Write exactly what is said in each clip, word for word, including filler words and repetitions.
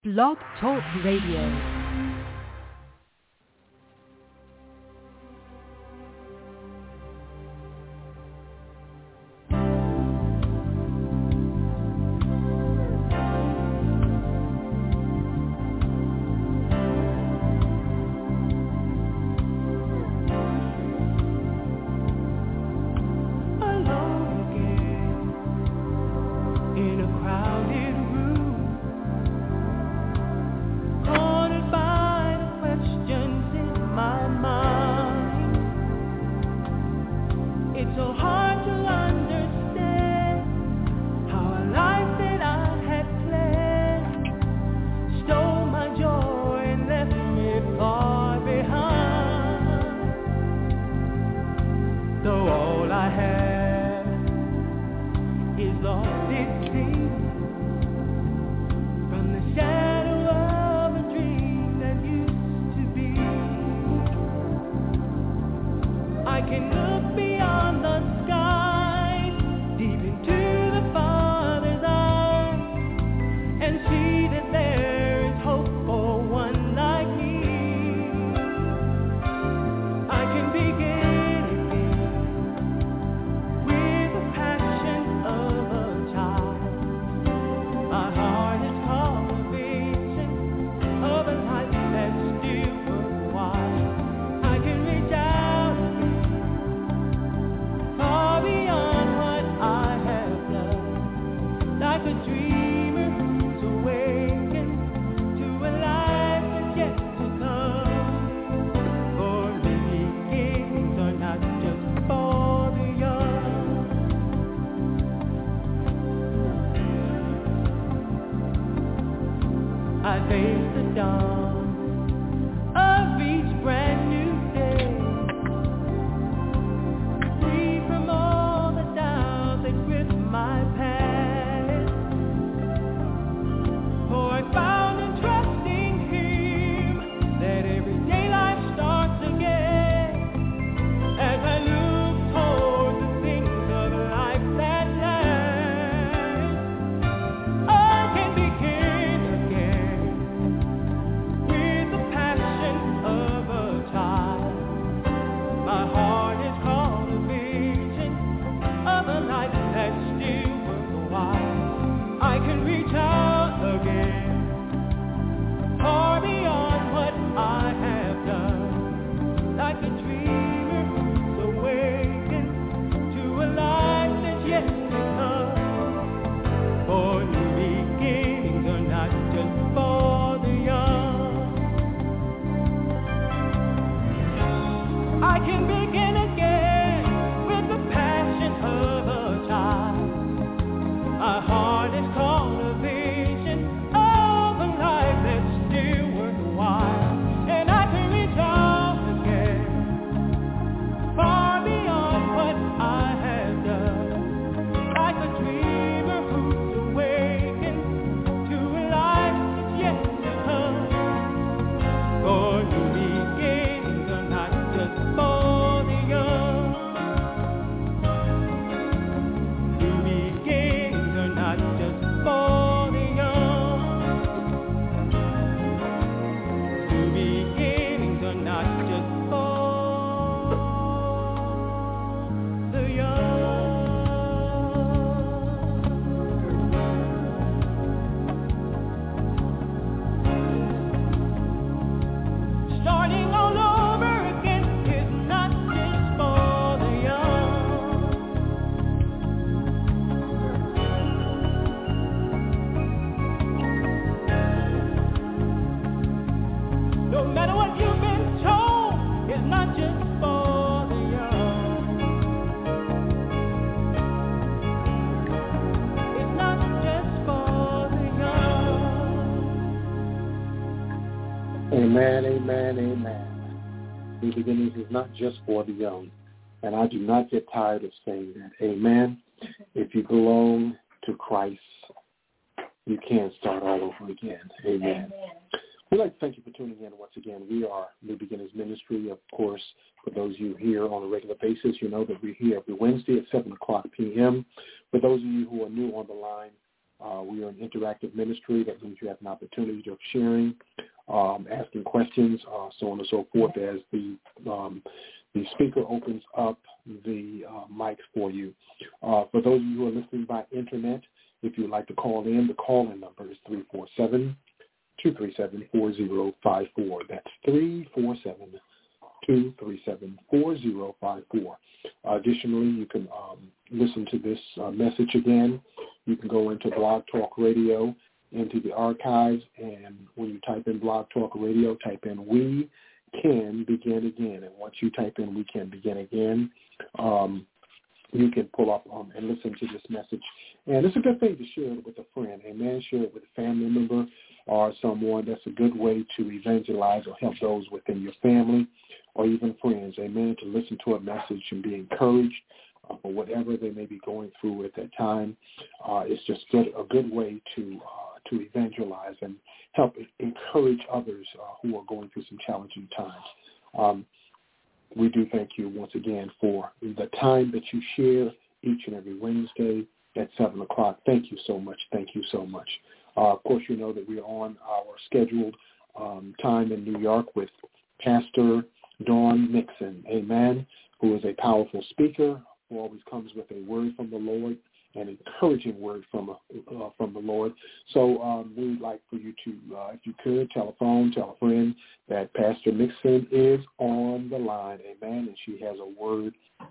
Blog Talk Radio. Amen, amen, amen. New beginnings is not just for the young, and I do not get tired of saying that. Amen. If you belong to Christ, you can start all over again. Amen. Amen. We'd like to thank you for tuning in once again. We are New Beginnings Ministry. Of course, for those of you here on a regular basis, you know that we're here every Wednesday at seven o'clock p.m. For those of you who are new on the line, Uh, we are an interactive ministry. That means you have an opportunity of sharing, um, asking questions, uh, so on and so forth, as the um, the speaker opens up the uh, mic for you. Uh, for those of you who are listening by internet, if you would like to call in, the call-in number is three four seven, two three seven, four zero five four. That's three four seven, two three seven, four zero five four. Uh, additionally, you can um, listen to this uh, message again. You can go into Blog Talk Radio, into the archives, and when you type in Blog Talk Radio, type in We Can Begin Again. And once you type in We Can Begin Again, um, you can pull up um, and listen to this message. And it's a good thing to share it with a friend. Amen. Share it with a family member or someone. That's a good way to evangelize or help those within your family or even friends. Amen. To listen to a message and be encouraged uh, for whatever they may be going through at that time. Uh, it's just good, a good way to uh, to evangelize and help encourage others uh, who are going through some challenging times. Um, we do thank you once again for the time that you share each and every Wednesday at seven o'clock. Thank you so much. Thank you so much. Uh, of course, you know that we are on our scheduled um, time in New York with Pastor Dawn Nixon, amen, who is a powerful speaker, who always comes with a word from the Lord, an encouraging word from uh, from the Lord. So um, we would like for you to, uh, if you could, tell a phone, tell a friend that Pastor Nixon is on the line, amen, and she has a word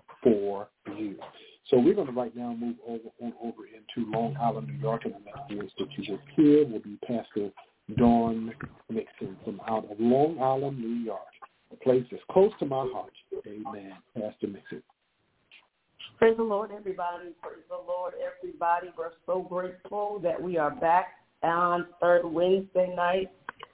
for you. So we're going to right now move over on over into Long Island, New York, and the next voice that you will hear will be Pastor Dawn Nixon from out of Long Island, New York, a place that's close to my heart. Amen. Pastor Nixon. Praise the Lord, everybody. Praise the Lord, everybody. We're so grateful that we are back on third Wednesday night,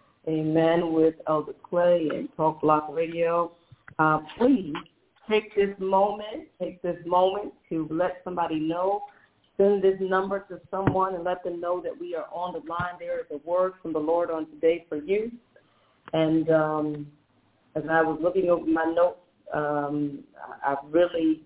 amen, with Elder Clay and Talk Block Radio. Uh, please take this moment, take this moment to let somebody know. Send this number to someone and let them know that we are on the line. There is a word from the Lord on today for you. And um, as I was looking over my notes, um, I really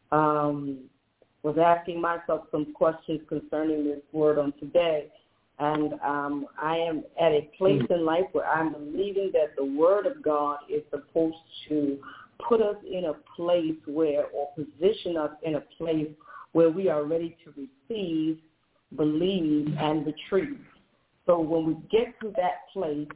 um, was asking myself some questions concerning this word on today. And um, I am at a place in life where I'm believing that the word of God is supposed to put us in a place where, or position us in a place where we are ready to receive, believe, and retrieve. So when we get to that place,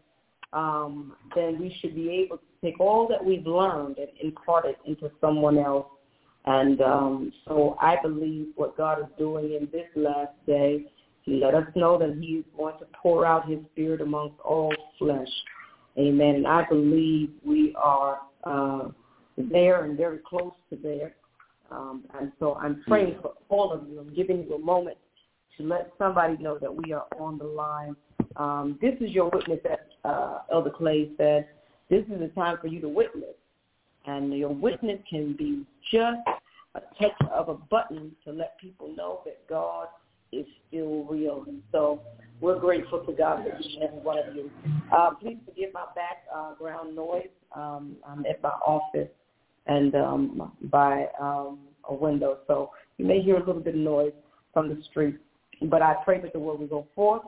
um, then we should be able to take all that we've learned and impart it into someone else. And um, so I believe what God is doing in this last day, He let us know that He is going to pour out His Spirit amongst all flesh. Amen. And I believe we are uh, there and very close to there. Um, and so I'm praying for all of you. I'm giving you a moment to let somebody know that we are on the line. Um, this is your witness, as uh, Elder Clay said. This is the time for you to witness. And your witness can be just a touch of a button to let people know that God is still real. And so we're grateful to God for each and every one of you. Uh, please forgive my background noise. Um, I'm at my office and um, by um, a window, so you may hear a little bit of noise from the street. But I pray that the word will go forth,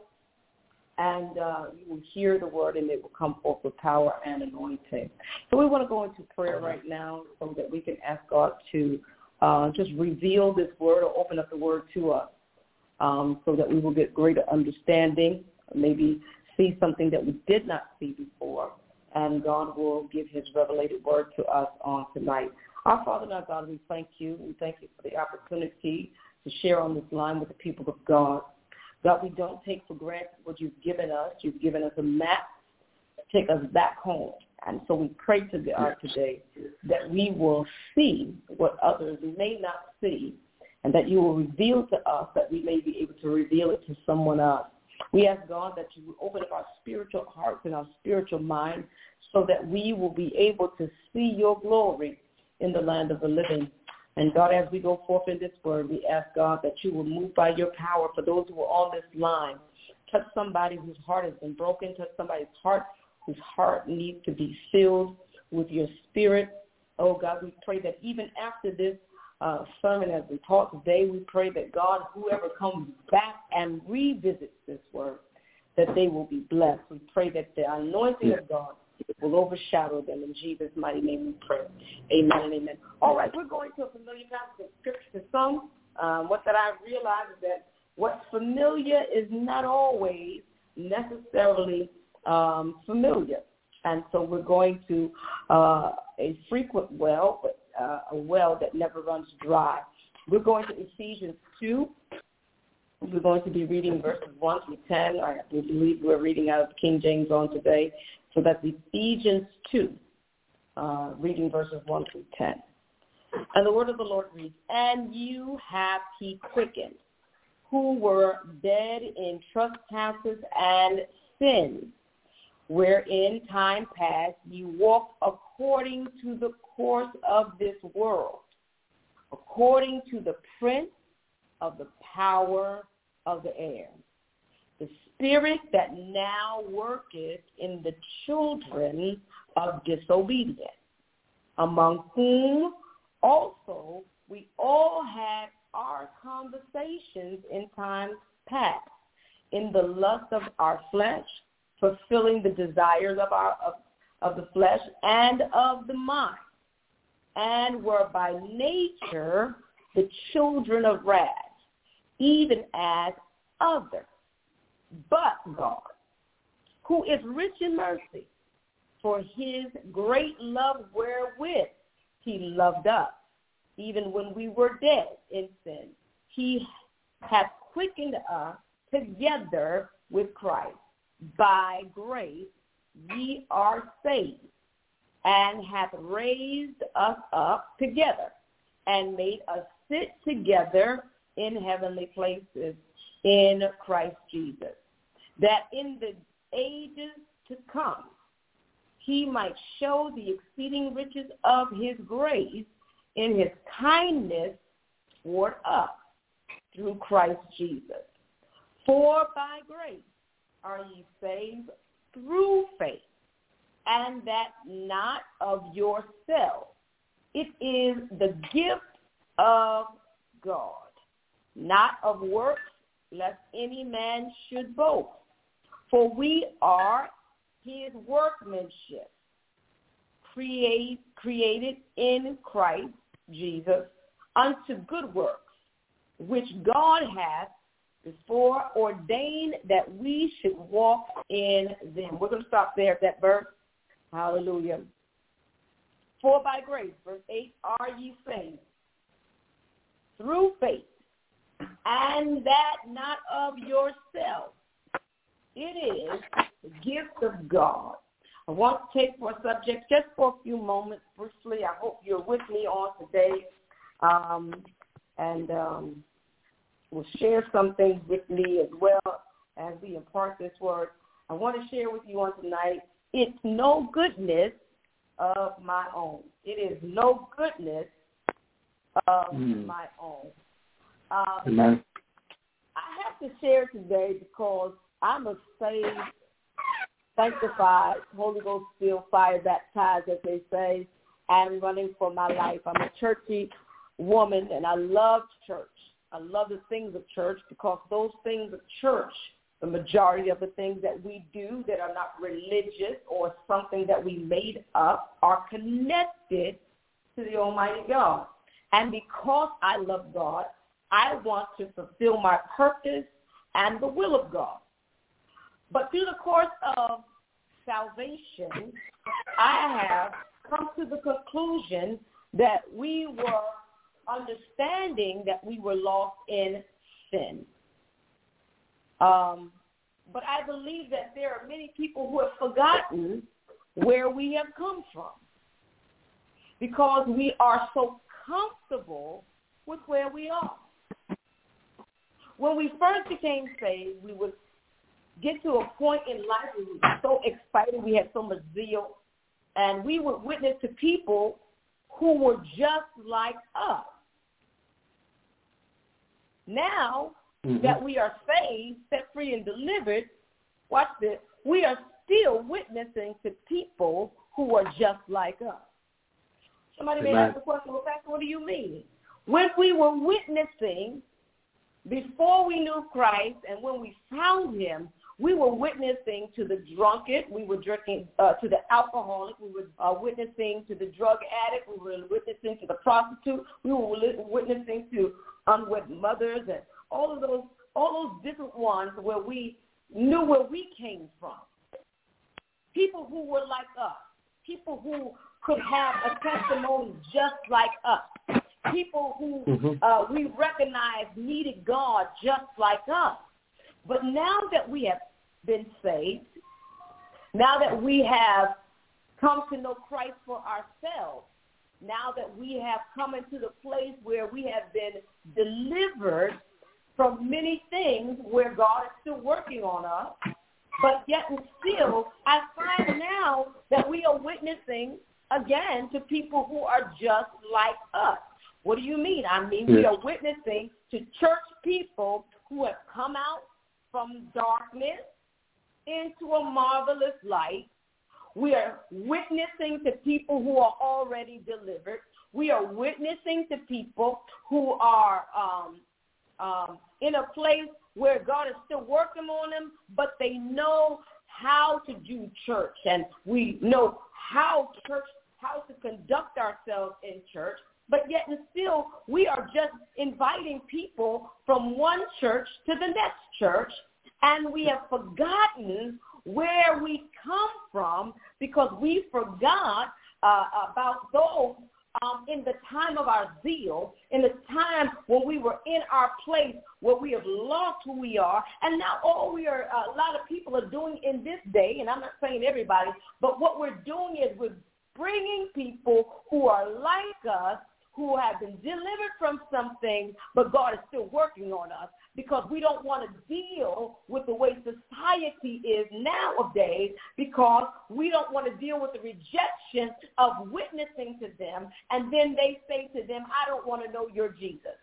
and uh, you will hear the word, and it will come forth with power and anointing. So we want to go into prayer right now so that we can ask God to uh, just reveal this word or open up the word to us um, so that we will get greater understanding, maybe see something that we did not see before, and God will give His revelated word to us on tonight. Our Father and our God, we thank you. We thank you for the opportunity to share on this line with the people of God. God, we don't take for granted what you've given us. You've given us a map to take us back home. And so we pray to God today that we will see what others may not see, and that you will reveal to us that we may be able to reveal it to someone else. We ask, God, that you will open up our spiritual hearts and our spiritual mind so that we will be able to see your glory in the land of the living. And, God, as we go forth in this word, we ask, God, that you will move by your power for those who are on this line. Touch somebody whose heart has been broken. Touch somebody's heart whose heart needs to be filled with your spirit. Oh, God, we pray that even after this uh, sermon has been taught today. We pray that God, whoever comes back and revisits this word, that they will be blessed. We pray that the anointing yeah. of God will overshadow them. In Jesus' mighty name we pray. Amen and amen. All right, we're going to a familiar passage of Scripture. Some, um, what that I realize is that what's familiar is not always necessarily um, familiar. And so we're going to uh, a frequent well, but uh, a well that never runs dry. We're going to Ephesians two. We're going to be reading verses one through ten. I believe we're reading out of King James on today. So that's Ephesians two, uh, reading verses one through ten. And the word of the Lord reads, "And you have he quickened, who were dead in trespasses and sins, wherein time past you walked according to the course of this world, according to the prince of the power of the air, the spirit that now worketh in the children of disobedience, among whom also we all had our conversations in times past, in the lust of our flesh, fulfilling the desires of our of, of the flesh and of the mind, and were by nature the children of wrath, even as others. But God, who is rich in mercy, for his great love wherewith he loved us, even when we were dead in sin, he hath quickened us together with Christ. By grace ye are saved, and hath raised us up together, and made us sit together in heavenly places in Christ Jesus, that in the ages to come he might show the exceeding riches of his grace in his kindness toward us through Christ Jesus. For by grace are ye saved through faith, and that not of yourselves. It is the gift of God, not of works, lest any man should boast. For we are his workmanship, create, created in Christ Jesus unto good works, which God hath before ordained that we should walk in them. We're going to stop there at that verse. Hallelujah. For by grace, verse eight, are ye saved through faith, and that not of yourself. It is the gift of God. I want to take for a subject just for a few moments briefly. I hope you're with me on today. Um, and um, will share some things with me as well as we impart this word. I want to share with you on tonight, it's no goodness of my own. It is no goodness of mm. my own. Um, Amen. I have to share today because I'm a saved, sanctified, Holy Ghost filled, fire baptized, as they say, and running for my life. I'm a churchy woman, and I love church. I love the things of church because those things of church, the majority of the things that we do that are not religious or something that we made up, are connected to the Almighty God. And because I love God, I want to fulfill my purpose and the will of God. But through the course of salvation, I have come to the conclusion that we were understanding that we were lost in sin. Um, but I believe that there are many people who have forgotten where we have come from because we are so comfortable with where we are. When we first became saved, we would get to a point in life where we were so excited, we had so much zeal, and we would witness to people who were just like us. Now mm-hmm. that we are saved, set free, and delivered, watch this, we are still witnessing to people who are just like us. Somebody Amen. May ask the question, well, Pastor, what do you mean? when we were witnessing before we knew Christ and when we found him, we were witnessing to the drunkard, we were drinking uh, to the alcoholic, we were uh, witnessing to the drug addict, we were witnessing to the prostitute, we were witnessing to unwed mothers, and all of those, all those different ones where we knew where we came from. People who were like us, people who could have a testimony just like us, people who mm-hmm. uh, we recognized needed God just like us. But now that we have been saved, now that we have come to know Christ for ourselves, now that we have come into the place where we have been delivered from many things where God is still working on us, but yet and still, I find now that we are witnessing again to people who are just like us. What do you mean? I mean, yes. we are witnessing to church people who have come out from darkness into a marvelous light. We are witnessing to people who are already delivered. We are witnessing to people who are um, um, in a place where God is still working on them, but they know how to do church, and we know how church, how to conduct ourselves in church. But yet and still, we are just inviting people from one church to the next church, and we have forgotten where we come from because we forgot uh, about those um, in the time of our zeal, in the time when we were in our place where we have lost who we are. And now all we are, uh, a lot of people are doing in this day, and I'm not saying everybody, but what we're doing is we're bringing people who are like us, who have been delivered from something, but God is still working on us because we don't want to deal with the way society is nowadays because we don't want to deal with the rejection of witnessing to them, and then they say to them, I don't want to know your Jesus.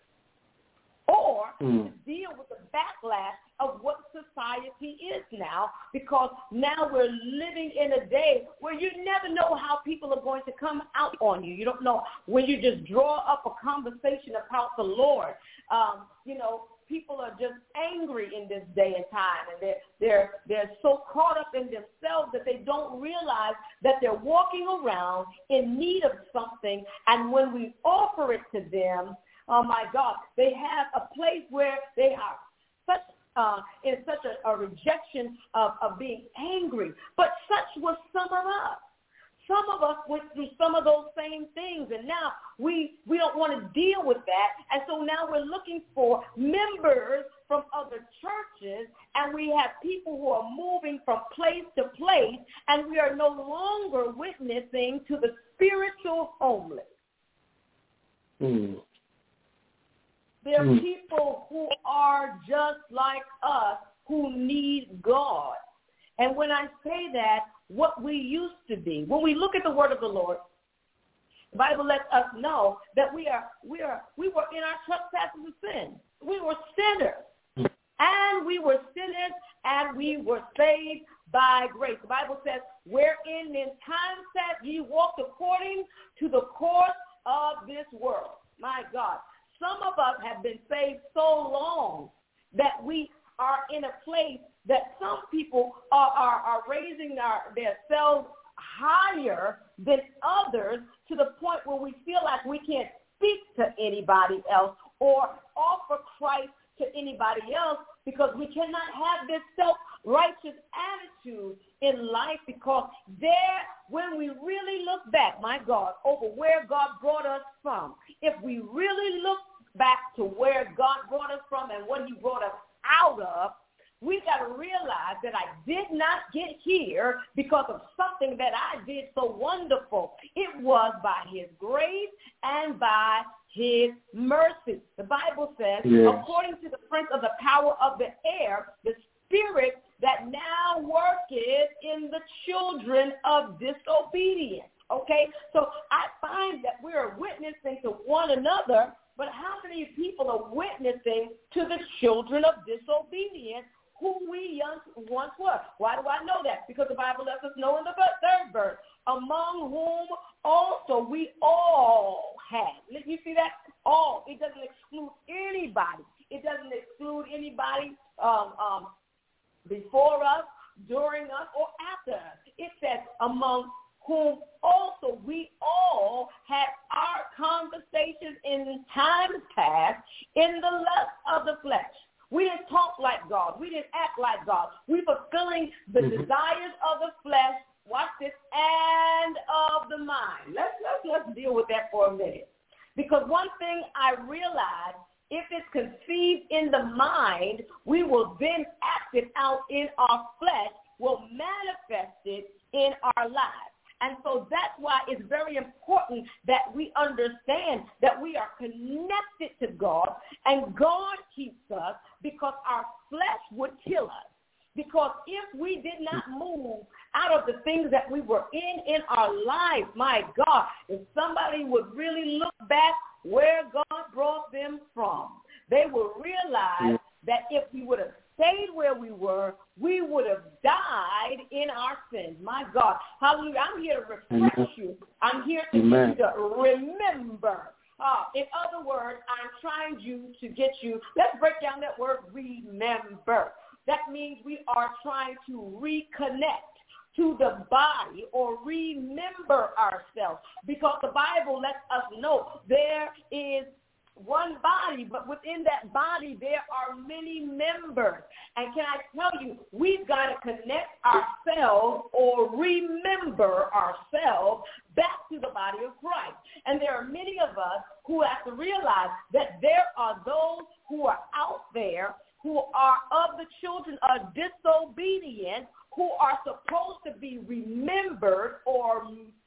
Or mm. to deal with the backlash of what society is now, because now we're living in a day where you never know how people are going to come out on you. You don't know when you just draw up a conversation about the Lord. Um, you know, people are just angry in this day and time, and they're, they're, they're so caught up in themselves that they don't realize that they're walking around in need of something, and when we offer it to them, oh, my God, they have a place where they are such uh, in such a, a rejection of, of being angry. But such was some of us. Some of us went through some of those same things, and now we, we don't want to deal with that. And so now we're looking for members from other churches, and we have people who are moving from place to place, and we are no longer witnessing to the spiritual homeless. Hmm. There are people who are just like us who need God. And when I say that, what we used to be, when we look at the word of the Lord, the Bible lets us know that we are we are we were in our trespasses of sin. We were sinners. And we were sinners and we were saved by grace. The Bible says, wherein in time set ye walked according to the course of this world. My God. Some of us have been saved so long that we are in a place that some people are, are, are raising our, themselves higher than others to the point where we feel like we can't speak to anybody else or offer Christ to anybody else because we cannot have this self-righteous attitude in life because there, when we really look back, my God, over where God brought us from, if we really look back to where God brought us from and what he brought us out of, we got to realize that I did not get here because of something that I did so wonderful. It was by his grace and by his mercy. The Bible says, yes. according to the prince of the power of the air, the spirit that now worketh in the children of disobedience. Okay? So I find that we are witnessing to one another, but how many people are witnessing to the children of disobedience who we once were? Why do I know that? Because the Bible lets us know in the third verse, among whom also we all had. You see that? all. It doesn't exclude anybody. It doesn't exclude anybody um, um, before us, during us, or after us. It says among whom also we all had our conversations in times past in the lust of the flesh. We didn't talk like God. We didn't act like God. We were fulfilling the mm-hmm. desires of the flesh, watch this, and of the mind. Let's, let's, let's deal with that for a minute. Because one thing I realized, if it's conceived in the mind, we will then act it out in our flesh, will manifest it in our lives. And so that's why it's very important that we understand that we are connected to God, and God keeps us, because our flesh would kill us. Because if we did not move out of the things that we were in in our lives, my God, if somebody would really look back where God brought them from, they would realize that if we would have stayed where we were, we would have died in our sins. My God. Hallelujah. I'm here to refresh you. I'm here to Amen. get you to remember. Uh, in other words, I'm trying you to get you, let's break down that word remember. That means we are trying to reconnect to the body or remember ourselves, because the Bible lets us know there is one body, but within that body there are many members. And can I tell you, we've got to connect ourselves or remember ourselves back to the body of Christ. And there are many of us who have to realize that there are those who are out there who are of the children of disobedience, who are supposed to be remembered or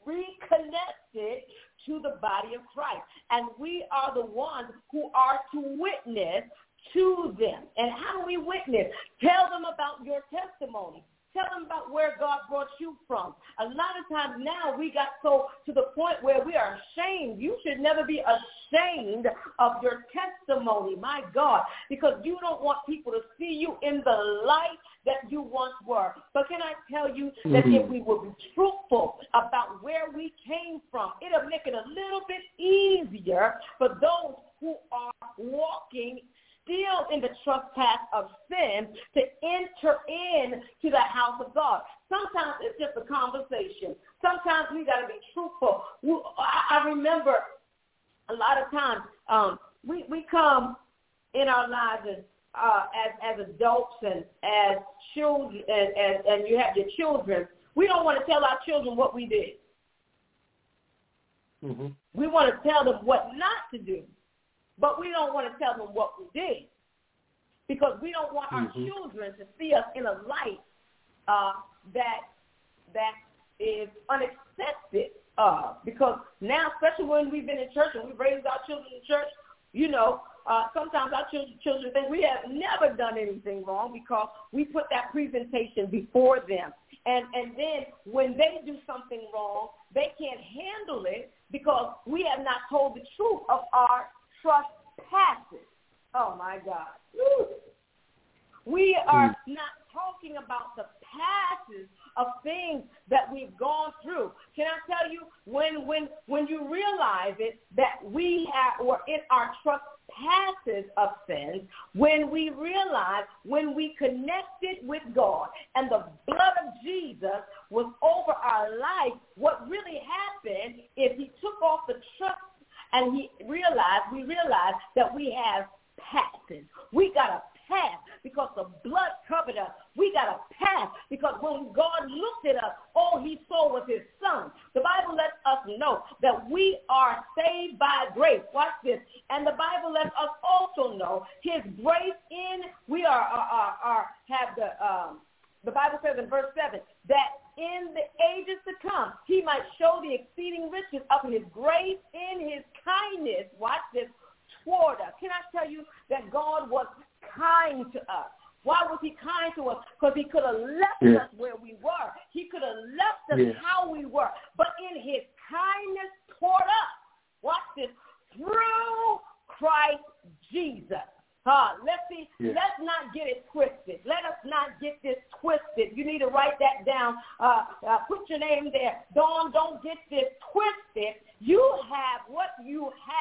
reconnected to the body of Christ. And we are the ones who are to witness to them. And how do we witness? Tell them about your testimony. Tell them about where God brought you from. A lot of times now we got so to the point where we are ashamed. You should never be ashamed of your testimony, my God, because you don't want people to see you in the light that you once were. But can I tell you that mm-hmm. if we would be truthful about where we came from, it'll make it a little bit easier for those who are walking still in the trespass of sin to enter in to the house of God. Sometimes it's just a conversation. Sometimes we got to be truthful. We, I, I remember a lot of times um, we, we come in our lives and, uh, as, as adults and as children, and, and, and you have your children. We don't want to tell our children what we did. Mm-hmm. We want to tell them what not to do. But we don't want to tell them what we did, because we don't want our mm-hmm. children to see us in a light uh, that that is unaccepted. Uh, because now, especially when we've been in church and we've raised our children in church, you know, uh, sometimes our children, children think we have never done anything wrong because we put that presentation before them. And, and then when they do something wrong, they can't handle it because we have not told the truth of our trespasses. Oh, my God. Woo. We are mm. not talking about the passes of things that we've gone through. Can I tell you, when when when you realize it, that we have, were in our trespasses of sins, when we realize, when we connected with God and the blood of Jesus was over our life, what really happened is he took off the trust. And he realized, we realized that we have passes. We got a pass because the blood covered us. We got a pass because when God looked at us, all he saw was his son. The Bible lets us know that we are saved by grace. Watch this. And the Bible lets us also know his grace in, we are, are, are, are have the, um, the Bible says in verse seven, that in the ages to come, he might show the exceeding riches of his grace in his kindness, watch this, toward us. Can I tell you that God was kind to us? Why was he kind to us? Because he could have left yeah. us where we were. He could have left us yeah. how we were. But in his kindness toward us, watch this, through Christ Jesus. Uh, let's see, yeah. let's not get it twisted. Let us not get this twisted. You need to write that down. Uh, uh, put your name there. Dawn, don't get this twisted. You have what you have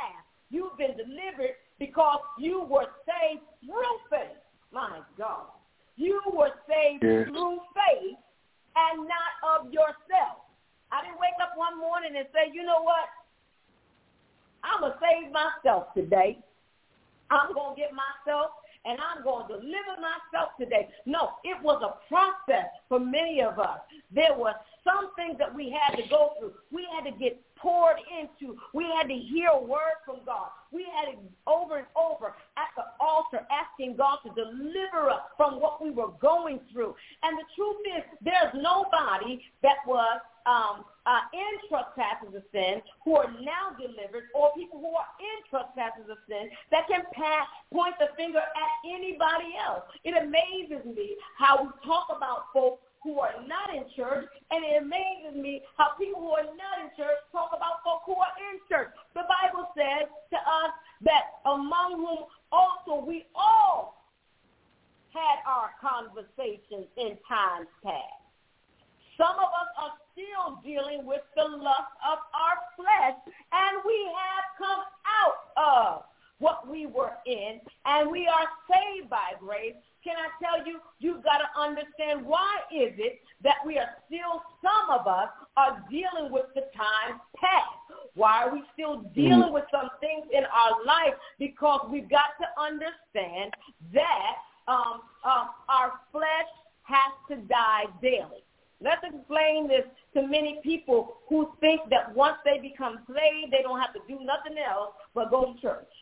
You've been delivered because you were saved through faith. My God. You were saved yes. through faith and not of yourself. I didn't wake up one morning and say, you know what? I'm going to save myself today. I'm going to get myself and I'm going to deliver myself today. No, it was a process for many of us. There were some things that we had to go through. We had to get poured into. We had to hear a word from God. We had to over and over at the altar asking God to deliver us from what we were going through. And the truth is, there's nobody that was um, uh, in trespasses of sin who are now delivered, or people who are in trespasses of sin that can pass, point the finger at anybody else. It amazes me how we talk about folks who are not in church, and it amazes me how people who are not in church talk about folk who are in church. The Bible says to us that among whom also we all had our conversations in times past. Some of us are still dealing with the lust of our flesh, and we have come out of what we were in, and we are saved by grace. Can I tell you, you've got to understand why is it that we are still, some of us are dealing with the time past. Why are we still dealing with some things in our life? Because we've got to understand that um, uh, our flesh has to die daily. Let's explain this to many people who think that once they become saved, they don't have to do nothing else but go to church.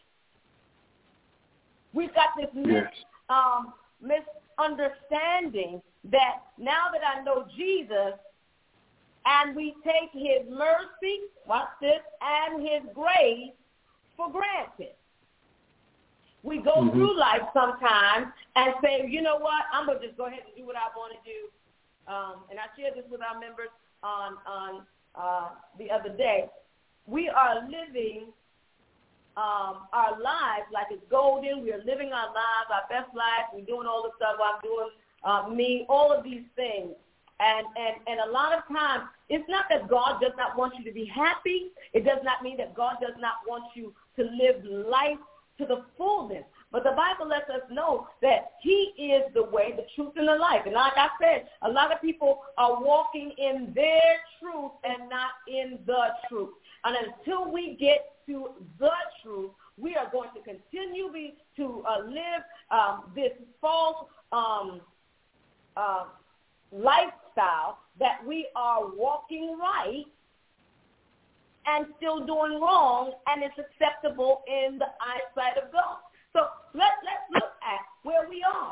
We've got this mis, um, misunderstanding that now that I know Jesus and we take his mercy, watch this, and his grace for granted. We go mm-hmm. through life sometimes and say, you know what, I'm going to just go ahead and do what I want to do. Um, and I shared this with our members on, on uh, the other day. We are living Um, our lives like it's golden. We are living our lives, our best life. We're doing all the stuff I'm doing, uh, me, all of these things. And, and, and a lot of times, it's not that God does not want you to be happy. It does not mean that God does not want you to live life to the fullness. But the Bible lets us know that he is the way, the truth, and the life. And like I said, a lot of people are walking in their truth and not in the truth. And until we get to the truth, we are going to continue be, to uh, live um, this false um, uh, lifestyle that we are walking right and still doing wrong, and it's acceptable in the eyesight of God. So let, let's look at where we are.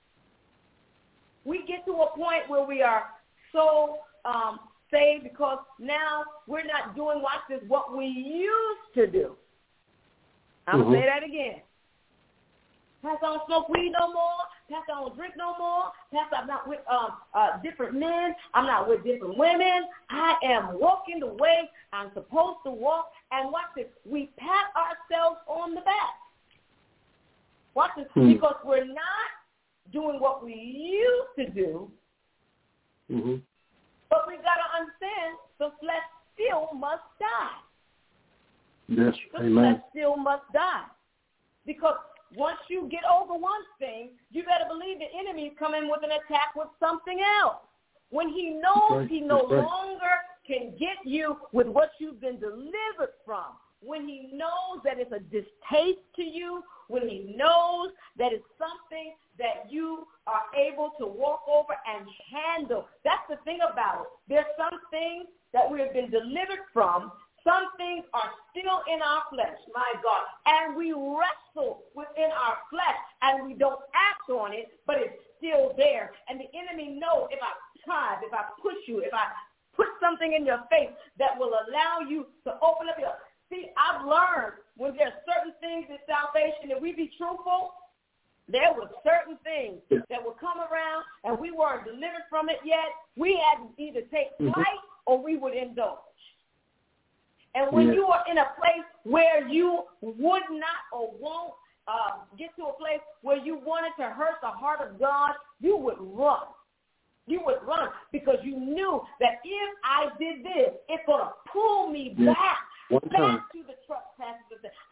We get to a point where we are so um, saved because now we're not doing, watch this, what we used to do. I'm mm-hmm. going to say that again. Pastor, I don't smoke weed no more. Pastor, I don't drink no more. Pastor, I'm not with um, uh, different men. I'm not with different women. I am walking the way I'm supposed to walk. And watch this, we pat ourselves on the back. Watch this, mm-hmm. because we're not doing what we used to do. Mm-hmm. But we've got to understand the flesh still must die. Yes, the amen. flesh still must die. Because once you get over one thing, you better believe the enemy is coming with an attack with something else. When he knows right. he no right. longer can get you with what you've been delivered from, when he knows that it's a distaste to you, when he knows that it's something that you are able to walk over and handle. That's the thing about it. There's some things that we have been delivered from. Some things are still in our flesh, my God. And we wrestle within our flesh, and we don't act on it, but it's still there. And the enemy knows if I try, if I push you, if I put something in your face that will allow you to open up your... See, I've learned when there's certain things in salvation, if we be truthful, there were certain things that would come around and we weren't delivered from it yet. We had to either take flight mm-hmm. or we would indulge. And when yeah. you are in a place where you would not or won't uh, get to a place where you wanted to hurt the heart of God, you would run. You would run because you knew that if I did this, it's going to pull me yeah. back. One time. Back to the trespasses of sin.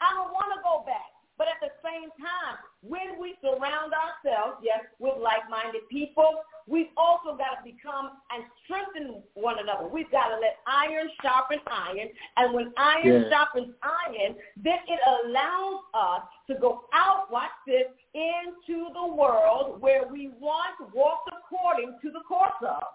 I don't want to go back. But at the same time, when we surround ourselves, yes, with like-minded people, we've also got to become and strengthen one another. We've got to let iron sharpen iron. And when iron yeah. sharpens iron, then it allows us to go out, watch this, into the world where we once walked according to the course of.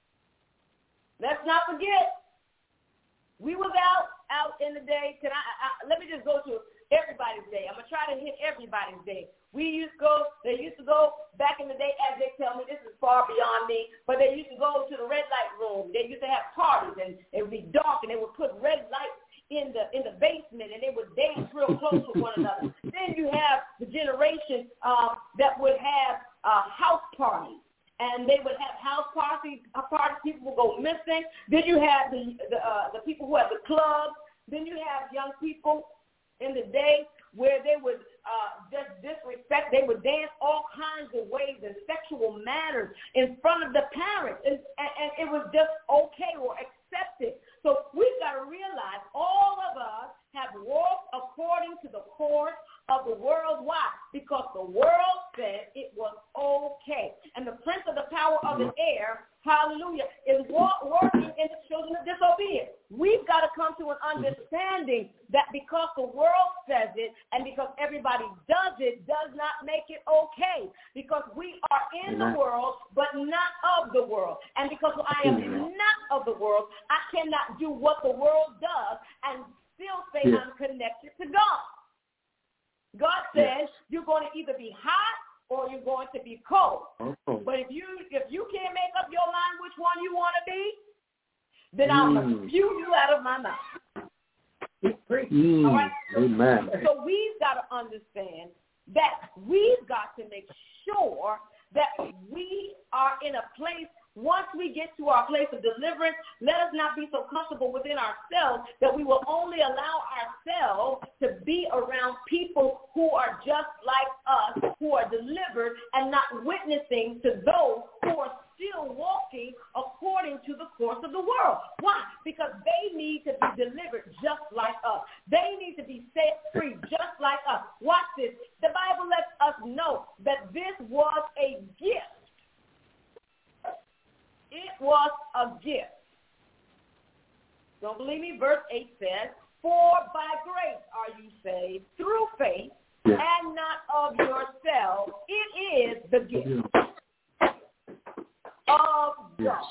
Let's not forget, we was out, out in the day. Can I, I let me just go to everybody's day. I'm going to try to hit everybody's day. We used to go, they used to go back in the day, as they tell me, this is far beyond me, but they used to go to the red light room. They used to have parties, and it would be dark, and they would put red lights in the in the basement, and they would dance real close with one another. Then you have the generation uh, that would have uh, house parties. And they would have house parties, parties, people would go missing. Then you have the the, uh, the people who have the clubs. Then you have young people in the day where they would uh, just disrespect. They would dance all kinds of ways in sexual manners in front of the parents. And, and, and it was just okay or accepted. So we've got to realize all of us have walked according to the course of the world. Why? Because the world said it was okay. And the prince of the power of the air, hallelujah, is working in the children of disobedience. We've got to come to an understanding that because the world says it and because everybody does it does not make it okay. Because we are in the world, but not of the world. And because I am not of the world, I cannot do what the world does and still say yeah. I'm connected to God. God says yes. you're going to either be hot or you're going to be cold. Oh. But if you if you can't make up your mind which one you want to be, then mm. I'm going to spew you out of my mouth. Mm. All right? Amen. So we've got to understand that we've got to make sure that we are in a place. Once we get to our place of deliverance, let us not be so comfortable within ourselves that we will only allow ourselves to be around people who are just like us, who are delivered and not witnessing to those who are still walking according to the course of the world. Why? Because they need to be delivered just like us. They need to be set free just like us. Watch this. The Bible lets us know that this was a gift. It was a gift. Don't believe me? Verse eight says, for by grace are you saved through faith, yes. and not of yourselves. It is the gift yes. of God. Yes.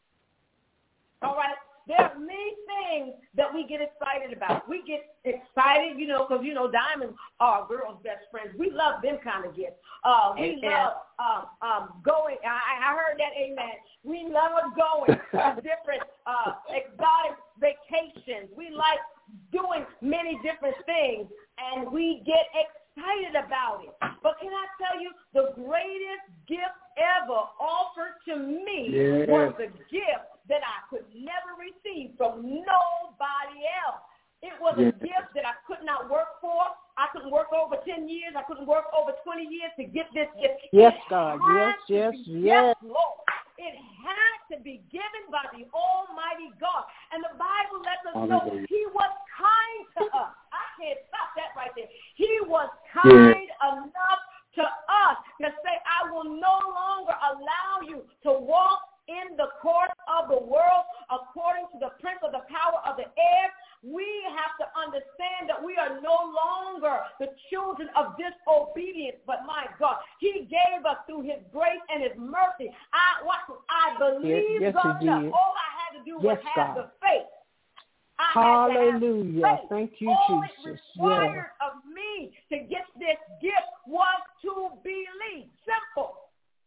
All right? There are many things that we get excited about. We get excited, you know, because, you know, diamonds are girls' best friends. We love them kind of gifts. Uh, we amen. love um, um, going. I, I heard that, amen. We love going to different uh, exotic vacations. We like doing many different things, and we get excited about it. But can I tell you, the greatest gift ever offered to me yes. was the gift that I could never receive from nobody else. It was a yes. gift that I could not work for. I couldn't work over ten years. I couldn't work over twenty years to get this gift. Yes, it God. Yes, yes, yes. Lord. It had to be given by the Almighty God. And the Bible lets us know he was kind to us. I can't stop that right there. He was kind yes. enough to us to say, I will no longer allow you to walk in the course of the world according to the prince of the power of the air. We have to understand that we are no longer the children of disobedience, but my God, he gave us through his grace and his mercy. I, what, I believe yes, yes, God enough. All I had to do was yes, have God. the faith. I Hallelujah. Had faith. Thank you, All Jesus. it required yes. of me to get this gift was to believe. Simple.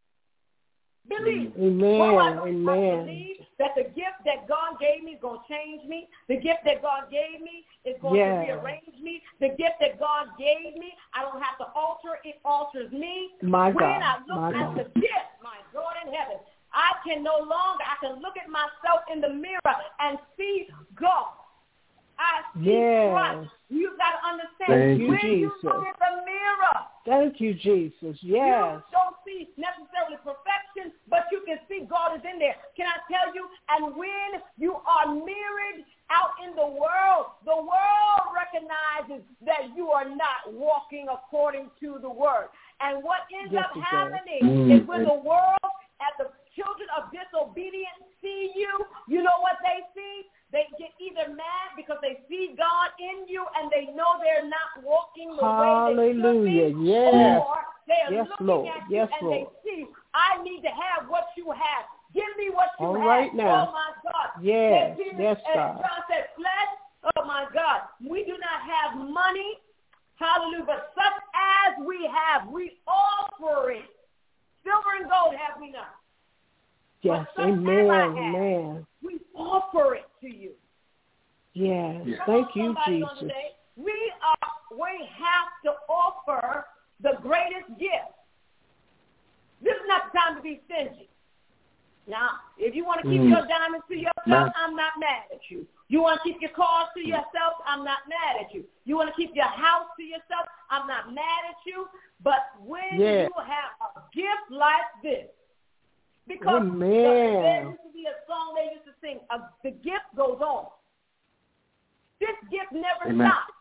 Believe. Amen. Well, I Amen. believe that the gift that God gave me is going to change me. The gift that God gave me is going yes. to rearrange me. The gift that God gave me, I don't have to alter. It alters me. My when God. I look My at God. the gift, my God in heaven, I can no longer, I can look at myself in the mirror and see God. I see yes. Christ. You've got to understand. Thank you, when Jesus. you look at the mirror, thank you, Jesus. Yes. You don't see necessarily perfection, but you can see God is in there. Can I tell you? And when you are mirrored out in the world, the world recognizes that you calamity Mm. is when the world, as the children of disobedience see you, you know what they see? They get either mad because they see God in you and they know they're not walking the Hallelujah. way they should be, Yes. or they're Yes, looking Lord. at you Yes, and Lord. they see, I need to have what you have. Give me what you All have. right now. Oh, my God. Yes. And Jesus, Yes, and God. John said, flesh, oh, my God, we do not have money, hallelujah, but such as we have, we offer it. Silver and gold have we not. Yes. But such Amen. as I have, Amen. we offer it to you. Yes. Yeah. Come on, Thank you, somebody on Jesus. today. We are. We have to offer the greatest gift. This is not the time to be stingy. Now, if you want to keep Mm. your diamonds to yourself, Man. I'm not mad at you. You want to keep your cars to yourself, I'm not mad at you. You want to keep your house to yourself, I'm not mad at you. But when Yeah. you have a gift like this, because Amen. there used to be a song they used to sing, uh, the gift goes on. This gift never Amen. stops.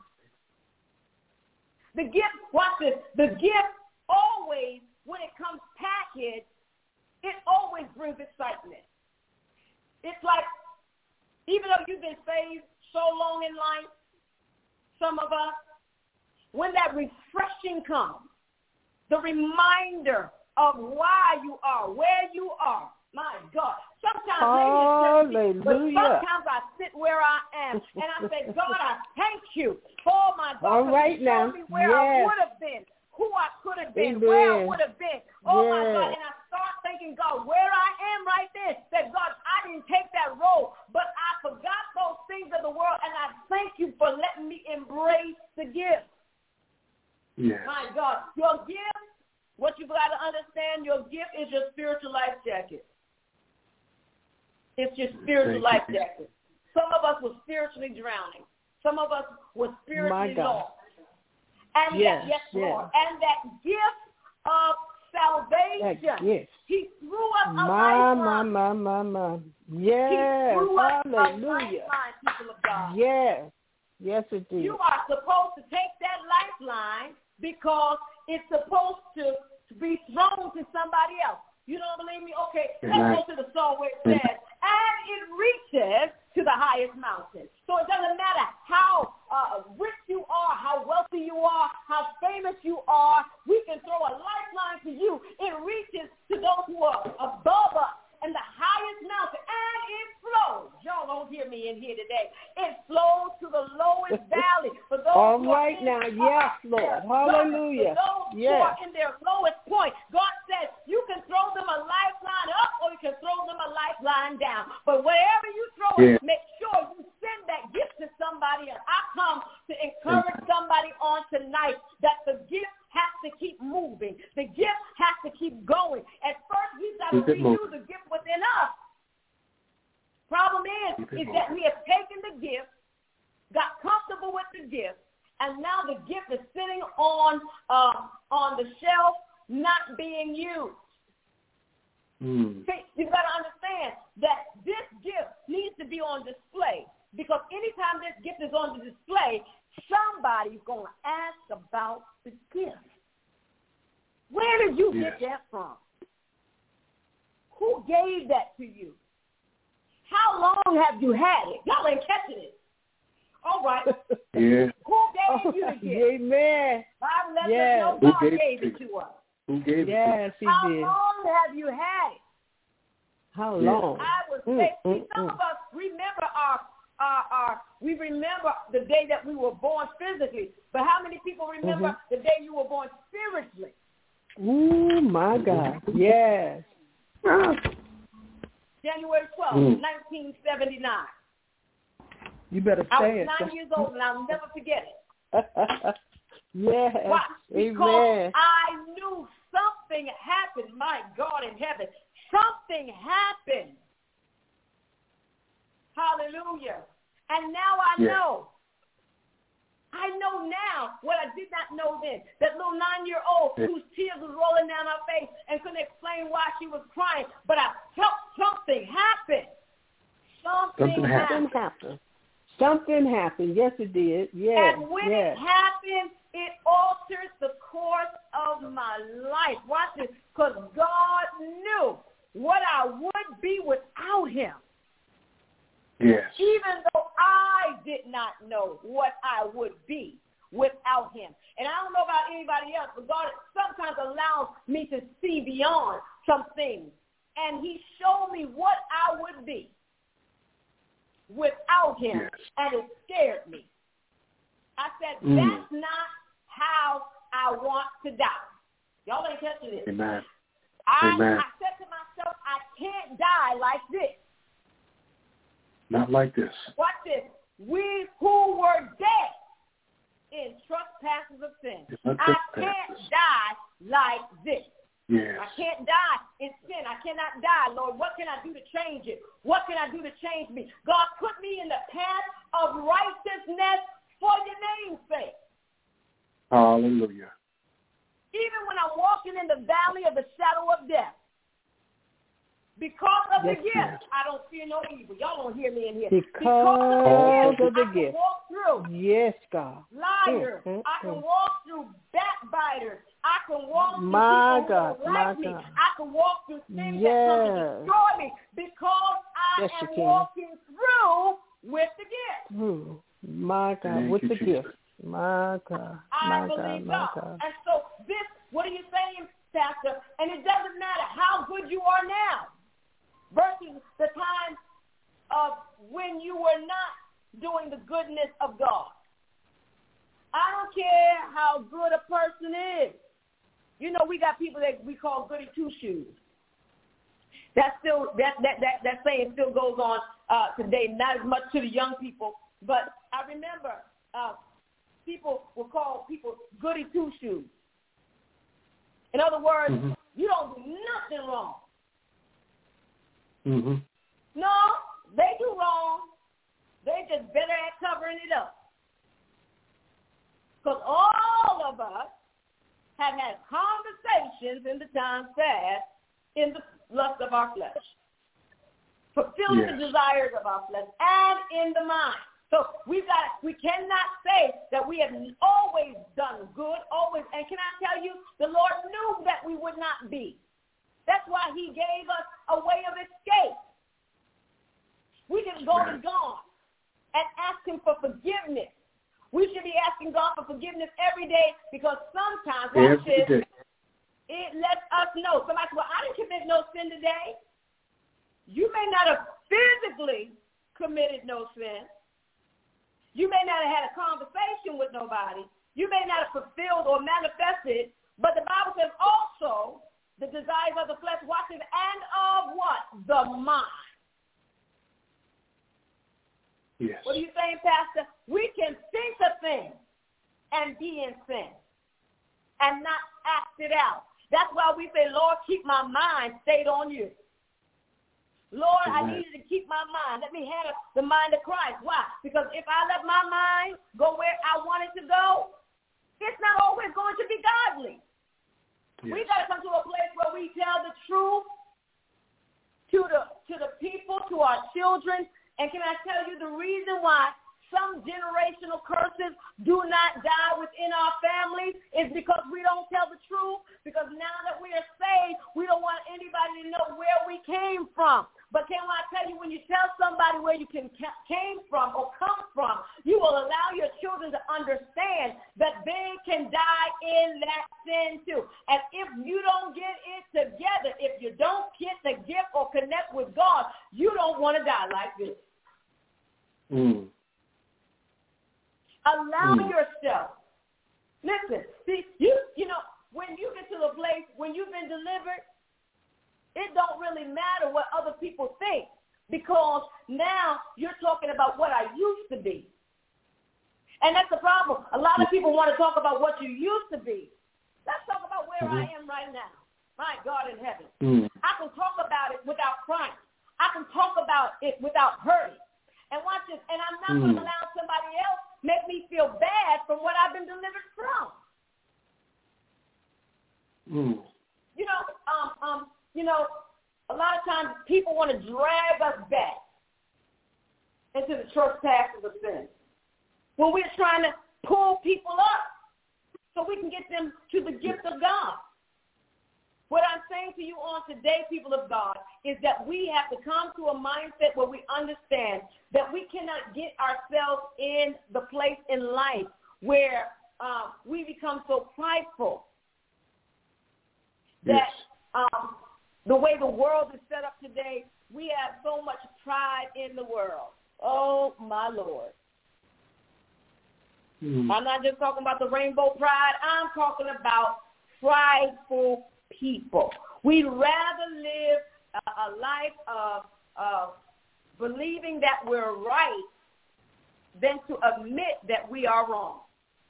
The gift, watch this, the gift always, when it comes packaged, it always brings excitement. It's like, even though you've been saved so long in life, some of us, when that refreshing comes, the reminder of why you are, where you are, my God. Sometimes maybe it's just me, but Hallelujah. sometimes I sit where I am and I say, God, I thank you. Oh, my God, All right you now. showed me where I Yes. would have been, who I could have been, Amen. where I would have been. Oh, my Yes. God, and I start thinking, God, where I am right there, that, God, I didn't take that role, but I forgot those things of the world, and I thank you for letting me embrace the gift. Yes. My God, your gift, what you've got to understand, your gift is your spiritual life jacket. It's your spiritual Thank life you. jacket. Some of us were spiritually drowning. Some of us were spiritually My God. lost. And Yes, that, yes, yes. Lord. And that gift of salvation, That gift. he threw us a My, my, lifeline. my, my, my. He Yes. threw us a Hallelujah. lifeline, people of God. Yes. Yes, it did. You are supposed to take that lifeline because it's supposed to, to be thrown to somebody else. You don't believe me? Okay, Amen. let's go to the song where it says, and it reaches to the highest mountain. So it doesn't matter how uh, rich you are, how wealthy you are, how famous you are. We can throw a lifeline to you. It reaches to those who are above us and the highest mountain, and it flows. Y'all don't hear me in here today. It flows to the lowest valley. For those All who right are in, now. Yes, uh, Lord. their Hallelujah. darkness, for those who Yes. are in their lowest point, God says you can throw them a lifeline up or you can throw them a lifeline down. But wherever you throw Yeah. it, make sure you send that gift to somebody else. I come to encourage somebody on tonight that the gift has to keep moving. The gift has to keep going. At first, we've got to Keep it renew moving. the gift within us. Problem is, Keep it is that moving. we have taken the gift, got comfortable with the gift, and now the gift is sitting on uh, on the shelf, not being used. Mm. See, you've got to understand that this gift needs to be on display because anytime this gift is on the display, somebody's going to ask about the gift. Where did you Yes. get that from? Who gave that to you? How long have you had it? Y'all ain't catching it. All right. Yeah. Who gave you the gift? Amen. Bible lets Yes. us know God Who gave, gave it it? to us. Who gave Yes, he How did. long have you had it? How Yeah. long? I would Mm, say, see, mm, some mm. of us remember our, our, our, we remember the day that we were born physically, but how many people remember Mm-hmm. the day you were born spiritually? Ooh, my God. Yes. January twelfth, Mm. nineteen seventy-nine. You better I say was nine it. years old, and I'll never forget it. Yes. Why? Because Amen. I knew something happened, my God in heaven. Something happened. Hallelujah. And now I Yeah. know. I know now what I did not know then. That little nine-year-old Yeah. whose tears was rolling down her face and couldn't explain why she was crying. But I felt something happen. Something, Something happened. Something happened. Something happened. Yes, it did. Yes. And when yes. it happened, it also altered the course of my life. Watch this, because God knew what I would be without him. Yes. Even though I did not know what I would be without him. And I don't know about anybody else, but God sometimes allows me to see beyond some things. And he showed me what I would be without him. Yes. And it scared me. I said, mm. that's not how I want to die. Y'all ain't catching this. Amen. I, Amen. I said to myself, I can't die like this. Not like this. Watch this. We who were dead in trespasses of sin. I can't die like this. Yes. I can't die in sin. I cannot die, Lord. What can I do to change it? What can I do to change me? God, put me in the path of righteousness for your name's sake. Hallelujah. Even when I'm walking in the valley of the shadow of death, because of yes, the gift, I don't fear no evil. Y'all don't hear me in here. Because, because of the gift, of the I can gift. walk through. Yes, God. Liars. Mm, mm, I can mm. walk through backbiters. I can walk through my people God, who don't like my me. God. I can walk through things yes. that come to destroy me because I yes, am walking through with the gift. Mm. My God, Thank with you, the Jesus. gift. My God, I my believe God, my God. God. And so this, what are you saying, Pastor? And it doesn't matter how good you are now versus the time of when you were not doing the goodness of God. I don't care how good a person is. You know, we got people that we call goody two-shoes. That still that that that, that saying still goes on uh, today, not as much to the young people, but I remember uh, people will call people goody two-shoes. In other words, mm-hmm. you don't do nothing wrong. Mm-hmm. No, they do wrong. They just better at covering it up. Because all of us have had conversations in the time past in the lust of our flesh, fulfilling yes. the desires of our flesh, and in the mind. So we got we cannot say that we have always done good, always. And can I tell you, the Lord knew that we would not be. That's why he gave us a way of escape. We didn't go to God and ask him for forgiveness. We should be asking God for forgiveness every day because sometimes, watch this, it lets us know. Somebody says, well, I didn't commit no sin today. You may not have physically committed no sin. You may not have had a conversation with nobody. You may not have fulfilled or manifested, but the Bible says also the desires of the flesh, watch it, and of what? The mind. Yes. What are you saying, Pastor? We can think a thing and be in sin and not act it out. That's why we say, Lord, keep my mind stayed on you. Lord, Amen. I need you to keep my mind. Let me have the mind of Christ. Why? Because if I let my mind go where I want it to go, it's not always going to be godly. Yes. We got to come to a place where we tell the truth to the to the people, to our children. And can I tell you the reason why some generational curses do not die within our families is because we don't tell the truth, because now that we are saved, we don't want anybody to know where we came from. But can I tell you, when you tell somebody where you can, came from or come from, you will allow your children to understand that they can die in that sin too. And if you don't get it together, if you don't get the gift or connect with God, you don't want to die like this. Mm. Allow mm. yourself. Listen, see, you you know, when you get to the place, when you've been delivered, it don't really matter what other people think, because now you're talking about what I used to be. And that's the problem. A lot of people want to talk about what you used to be. Let's talk about where mm-hmm. I am right now. My God in heaven. Mm. I can talk about it without crying. I can talk about it without hurting. And watch this, and I'm not mm. going to allow somebody else make me feel bad from what I've been delivered from. Mm. You know, um, um, you know, a lot of times people want to drag us back into the trespasses of sin when we're trying to pull people up so we can get them to the gift of God. What I'm saying to you on today, people of God, is that we have to come to a mindset where we understand that we cannot get ourselves in the place in life where uh, we become so prideful that yes. um, the way the world is set up today, we have so much pride in the world. Oh, my Lord. Mm. I'm not just talking about the rainbow pride. I'm talking about prideful people. We'd rather live a, a life of, of believing that we're right than to admit that we are wrong.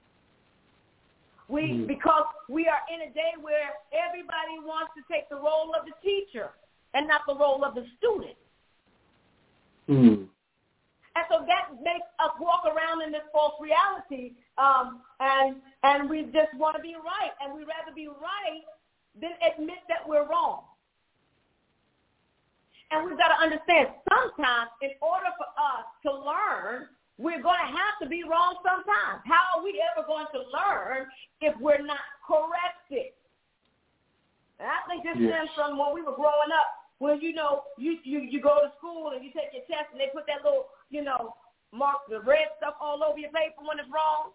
We mm. because we are in a day where everybody wants to take the role of the teacher and not the role of the student. Mm. And so that makes us walk around in this false reality, um, and and we just want to be right, and we'd rather be right than admit that we're wrong. And we've got to understand, sometimes in order for us to learn, we're going to have to be wrong sometimes. How are we ever going to learn if we're not corrected? And I think this yes. stems from when we were growing up, when, you know, you, you, you go to school and you take your test and they put that little, you know, mark, the red stuff all over your paper when it's wrong.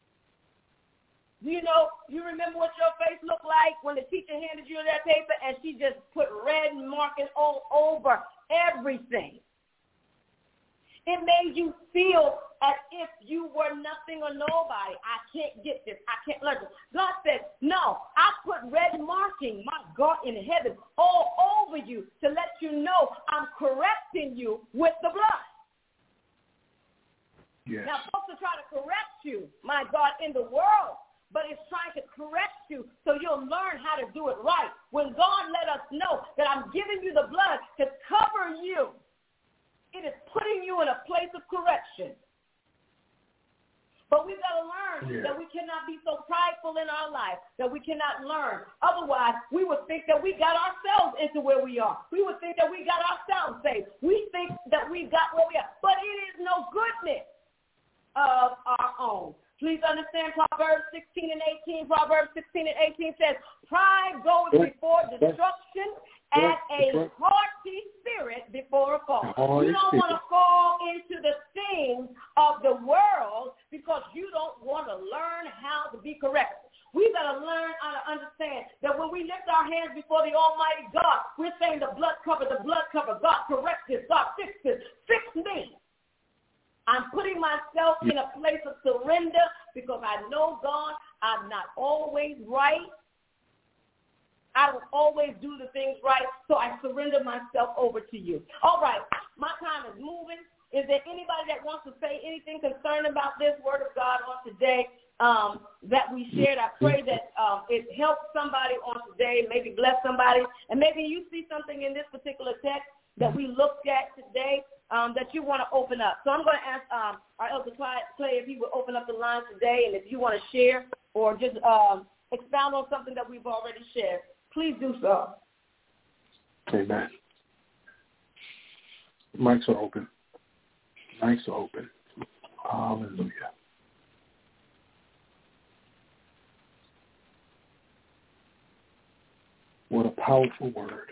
You know, you remember what your face looked like when the teacher handed you that paper and she just put red marking all over everything. It made you feel as if you were nothing or nobody. I can't get this. I can't learn this. God said, no, I put red marking, my God in heaven, all over you to let you know I'm correcting you with the blood. Yes. Now, folks are trying to correct you, my God, in the world, but it's trying to correct you so you'll learn how to do it right. When God let us know that I'm giving you the blood to cover you, it is putting you in a place of correction. But we've got to learn yeah. that we cannot be so prideful in our life, that we cannot learn. Otherwise, we would think that we got ourselves into where we are. We would think that we got ourselves saved. We think that we got where we are. But it is no goodness of our own. Please understand Proverbs sixteen and eighteen. Proverbs sixteen and eighteen says, pride goes before destruction and a haughty spirit before a fall. You don't want to fall into the things of the world because you don't want to learn how to be corrected. We've got to learn how to understand that when we lift our hands before the Almighty God, we're saying the blood cover, the blood cover. God, correct this. God, fix this. Fix me. I'm putting myself in a place of surrender because I know, God, I'm not always right. I don't always do the things right, so I surrender myself over to you. All right, my time is moving. Is there anybody that wants to say anything concerned about this word of God on today um, that we shared? I pray that um, it helps somebody on today, maybe bless somebody, and maybe you see something in this particular text that we looked at today um, that you want to open up. So I'm going to ask um, our Elder Clay if he would open up the line today, and if you want to share or just um, expound on something that we've already shared, please do so. Amen. Mics are open. Mics are open. Hallelujah. What a powerful word.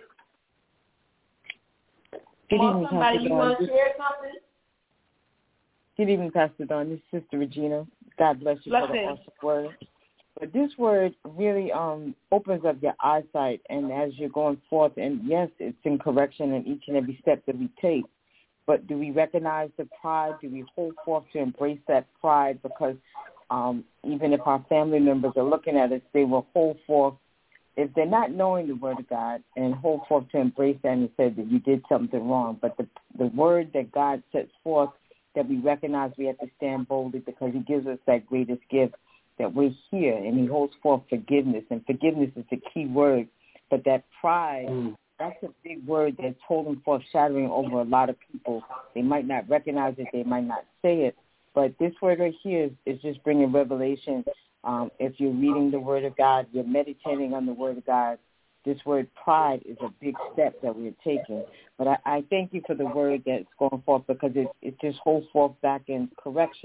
Good Come on, evening, somebody, Pastor you Dawn. want to share something? Good evening, Pastor Dawn. This is Sister Regina. God bless you Bless for the him. awesome word. But this word really um, opens up your eyesight, and as you're going forth, and yes, it's in correction in each and every step that we take, but do we recognize the pride? Do we hold forth to embrace that pride? Because um, even if our family members are looking at us, they will hold forth, if they're not knowing the word of God, and hold forth to embrace that and say that you did something wrong. But the, the word that God sets forth, that we recognize we have to stand boldly because he gives us that greatest gift, that we're here, and he holds forth forgiveness, and forgiveness is the key word. But that pride, mm. that's a big word that's holding forth, shattering over a lot of people. They might not recognize it, they might not say it, but this word right here is, is just bringing revelation. Um, if you're reading the word of God, you're meditating on the word of God, this word pride is a big step that we're taking. But I, I thank you for the word that's going forth because it, it just holds forth back in correction.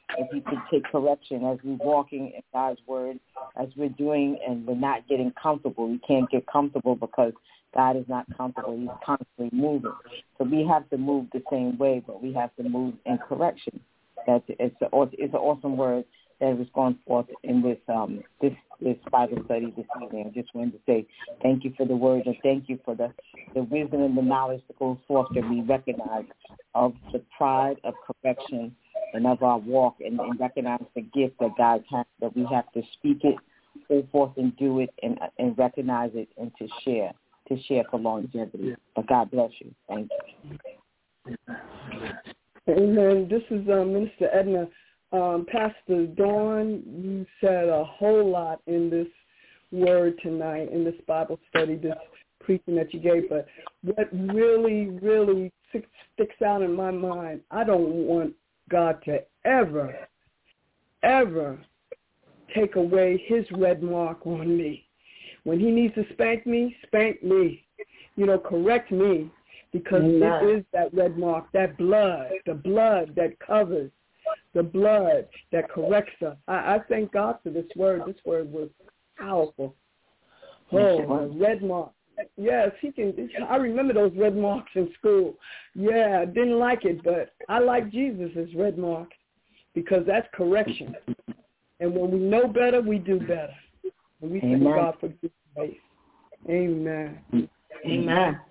if you could take correction as we're walking in God's word, as we're doing, and we're not getting comfortable. We can't get comfortable because God is not comfortable. He's constantly moving. So we have to move the same way, but we have to move in correction. That's it's a, it's an awesome word that was going forth in this um this this Bible study this evening. I just wanted to say thank you for the word, and thank you for the, the wisdom and the knowledge that goes forth that we recognize of the pride of correction and of our walk, and, and recognize the gift that God has, that we have to speak it, go forth and do it, and and recognize it, and to share, to share for longevity. Yeah. But God bless you. Thank you. Amen. This is uh, Minister Edna. Um, Pastor Dawn, you said a whole lot in this word tonight, in this Bible study, this preaching that you gave. But what really, really sticks out in my mind, I don't want God to ever, ever take away his red mark on me. When he needs to spank me, spank me. You know, correct me, because Amen. It is that red mark, that blood, the blood that covers, the blood that corrects us. I, I thank God for this word. This word was powerful. Oh, the red mark. Yes, he can. I remember those red marks in school. Yeah, I didn't like it, but I like Jesus' red mark because that's correction. And when we know better, we do better. And we thank God for this grace. Amen. Amen.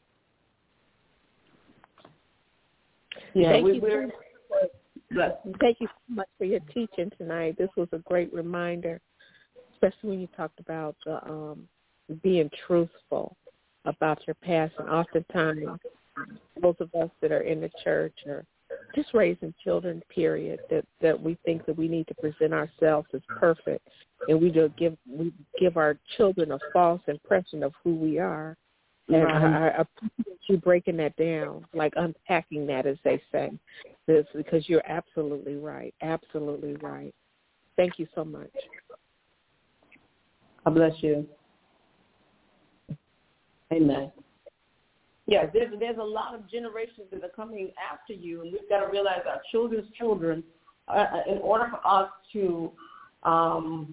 Yeah, thank, we, you we're, so, thank you so much for your teaching tonight. This was a great reminder, especially when you talked about the, um, being truthful about your past. And oftentimes, those of us that are in the church or just raising children, period, that, that we think that we need to present ourselves as perfect, and we just give we give our children a false impression of who we are. And I, I appreciate you breaking that down, like unpacking that, as they say, this, because you're absolutely right, absolutely right. Thank you so much. God bless you. Amen. Yeah, there's there's a lot of generations that are coming after you, and we've got to realize our children's children, uh, in order for us to um,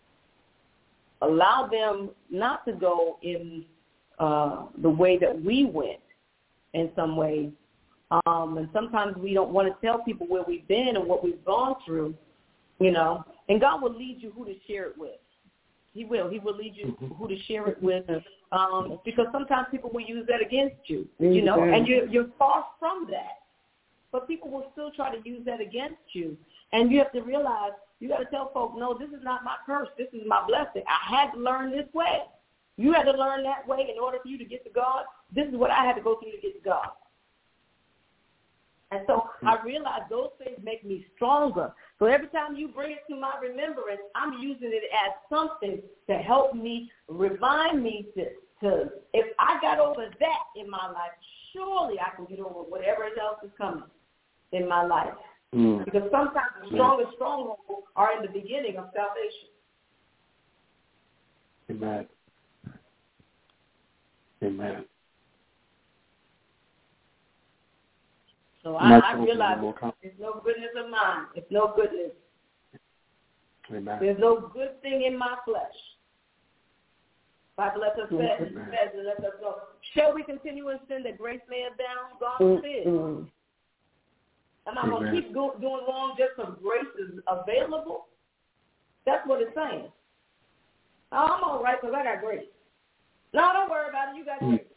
allow them not to go in uh, the way that we went in some ways. Um, and sometimes we don't want to tell people where we've been and what we've gone through, you know, and God will lead you who to share it with. He will. He will lead you who to share it with, um, because sometimes people will use that against you, you know, and you're, you're far from that. But people will still try to use that against you. And you have to realize, you got to tell folks, no, this is not my curse. This is my blessing. I had to learn this way. You had to learn that way in order for you to get to God. This is what I had to go through to get to God. And so I realize those things make me stronger. So every time you bring it to my remembrance, I'm using it as something to help me, remind me to, to if I got over that in my life, surely I can get over whatever else is coming in my life. Mm. Because sometimes the strongest strongholds are in the beginning of salvation. Amen. Amen. So I, I realize there's no goodness of mine. There's no goodness. Amen. There's no good thing in my flesh. Bible lets us say, says and lets us know. Shall we continue in sin that grace may abound? God forbid. Mm-hmm. Am I going to keep go, doing wrong just because grace is available? That's what it's saying. Oh, I'm all right because I got grace. No, don't worry about it. You got grace.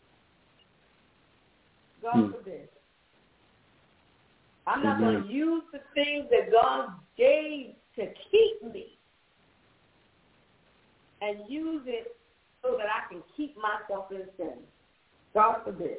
God mm. forbid. I'm not mm-hmm. going to use the things that God gave to keep me and use it so that I can keep myself in sin. God forbid.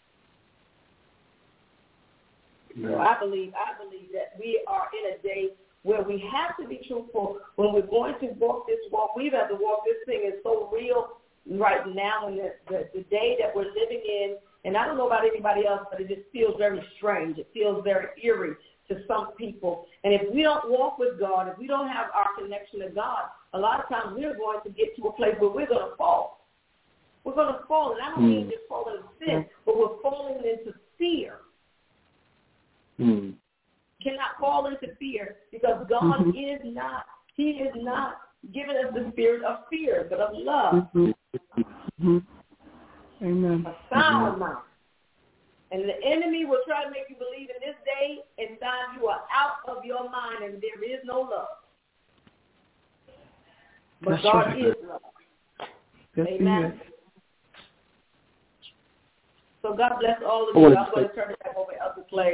Mm-hmm. So I believe, I believe that we are in a day where we have to be truthful when we're going to walk this walk. We've had to walk this thing is so real right now in the, the, the day that we're living in. And I don't know about anybody else, but it just feels very strange. It feels very eerie to some people. And if we don't walk with God, if we don't have our connection to God, a lot of times we're going to get to a place where we're going to fall. We're going to fall. And I don't mean just falling into sin, but we're falling into fear. Mm. cannot fall into fear because God mm-hmm. is not, he is not giving us the spirit of fear, but of love. Mm-hmm. Amen. A sound mind. And the enemy will try to make you believe in this day and time you are out of your mind and there is no love. But That's God right. is love. Yes, Amen. So God bless all of you. I'm going to turn it back over to Elder Clay.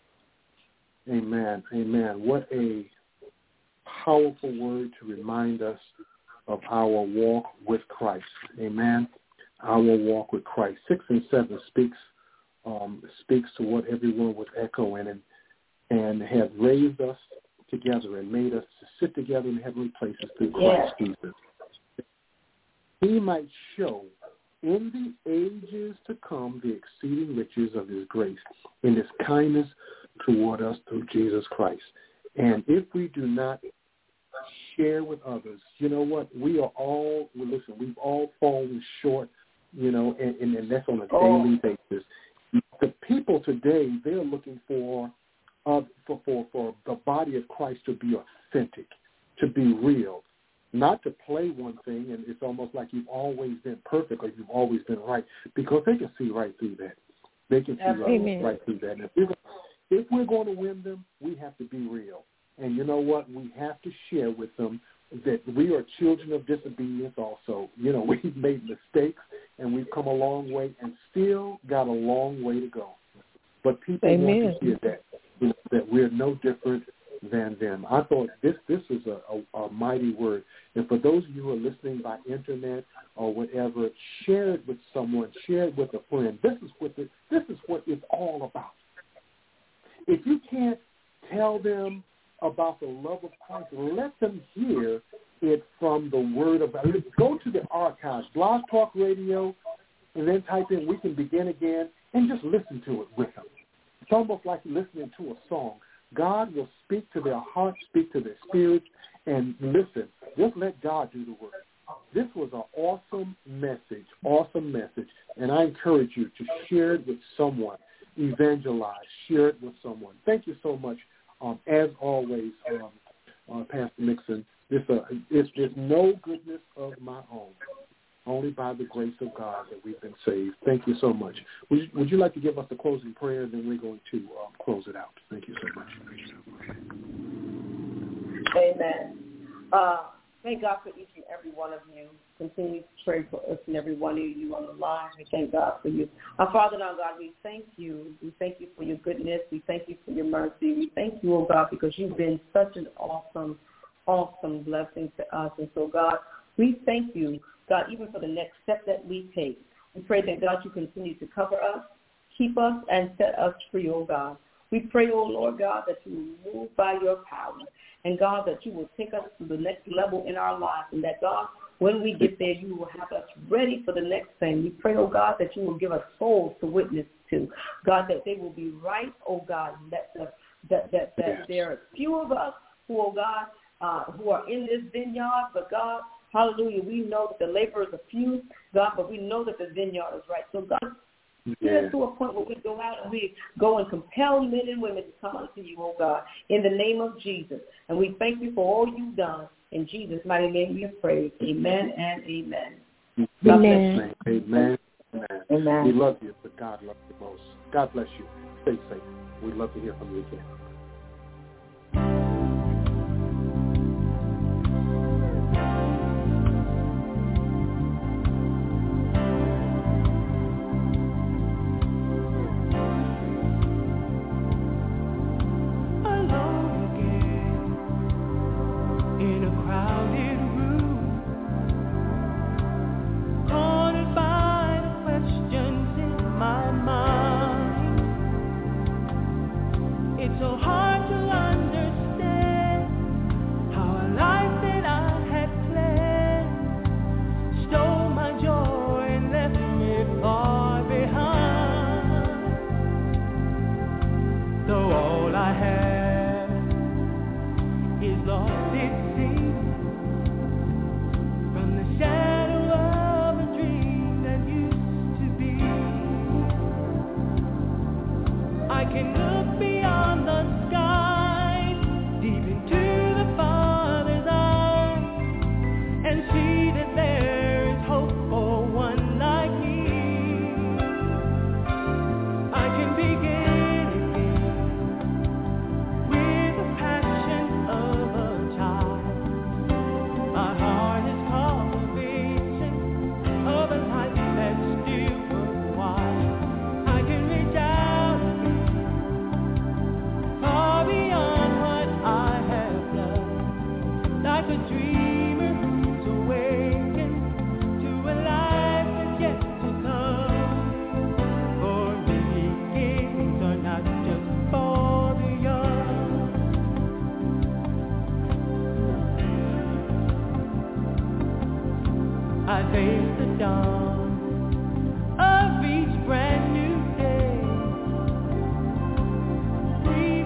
Amen. Amen. What a powerful word to remind us of our walk with Christ. Amen. Our walk with Christ. Six and seven speaks um, speaks to what everyone was echoing and and have raised us together and made us to sit together in heavenly places through Christ yes. Jesus. He might show in the ages to come the exceeding riches of his grace and his kindness toward us through Jesus Christ. And if we do not share with others, you know what? We are all, well, listen, we've all fallen short, you know, and, and, and that's on a oh. daily basis. The people today, they're looking for, uh, for, for, for the body of Christ to be authentic, to be real, not to play one thing, and it's almost like you've always been perfect or you've always been right, because they can see right through that. They can see right, right through that. And if we're, if we're going to win them, we have to be real. And you know what? We have to share with them that we are children of disobedience also. You know, we've made mistakes, and we've come a long way and still got a long way to go. But people Amen. want to hear that, you know, that we're no different than them. I thought this this is a, a, a mighty word. And for those of you who are listening by internet or whatever, share it with someone, share it with a friend. This is what the, this is what it's all about. If you can't tell them about the love of Christ, let them hear it from the Word of God. Go to the archives, Blog Talk Radio, and then type in "We Can Begin Again" and just listen to it with them. It's almost like listening to a song. God will speak to their hearts, speak to their spirits, and listen. Just let God do the work. This was an awesome message, awesome message, and I encourage you to share it with someone. Evangelize, share it with someone. Thank you so much. Um, as always, um, uh, Pastor Nixon, this, uh, it's, it's no goodness of my own, only by the grace of God that we've been saved. Thank you so much. Would you, would you like to give us the closing prayer, and then we're going to um, close it out. Thank you so much. Amen. Uh, thank God for each and every one of you. Continue to pray for us and every one of you on the line. We thank God for you. Our Father and our God, we thank you. We thank you for your goodness. We thank you for your mercy. We thank you, oh God, because you've been such an awesome, awesome blessing to us. And so, God, we thank you, God, even for the next step that we take. We pray that, God, you continue to cover us, keep us, and set us free, oh God. We pray, oh Lord God, that you will move by your power. And, God, that you will take us to the next level in our lives. And that, God, when we get there, you will have us ready for the next thing. We pray, oh God, that you will give us souls to witness to. God, that they will be right, oh God, that the, that, that, that yes. there are few of us who, oh God, uh, who are in this vineyard. But, God, hallelujah, we know that the laborers are few, God, but we know that the vineyard is right. So, God, get us to a point where we go out and we go and compel men and women to come unto you, oh God, in the name of Jesus. And we thank you for all you've done. In Jesus' mighty name we have prayed. Amen and amen. Amen. Amen. Amen. Amen. We love you, but God loves you most. God bless you. Stay safe. We'd love to hear from you again. I can look beyond the sky. free.